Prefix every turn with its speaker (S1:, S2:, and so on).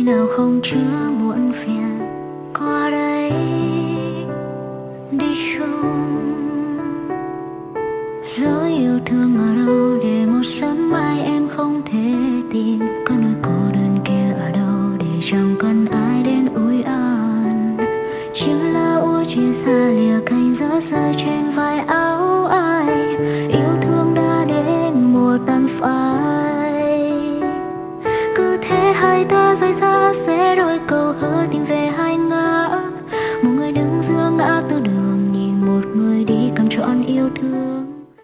S1: nào không chứa muộn phiền, qua đây đi chung. Dấu yêu thương ở đâu để một sớm mai em không thể tìm,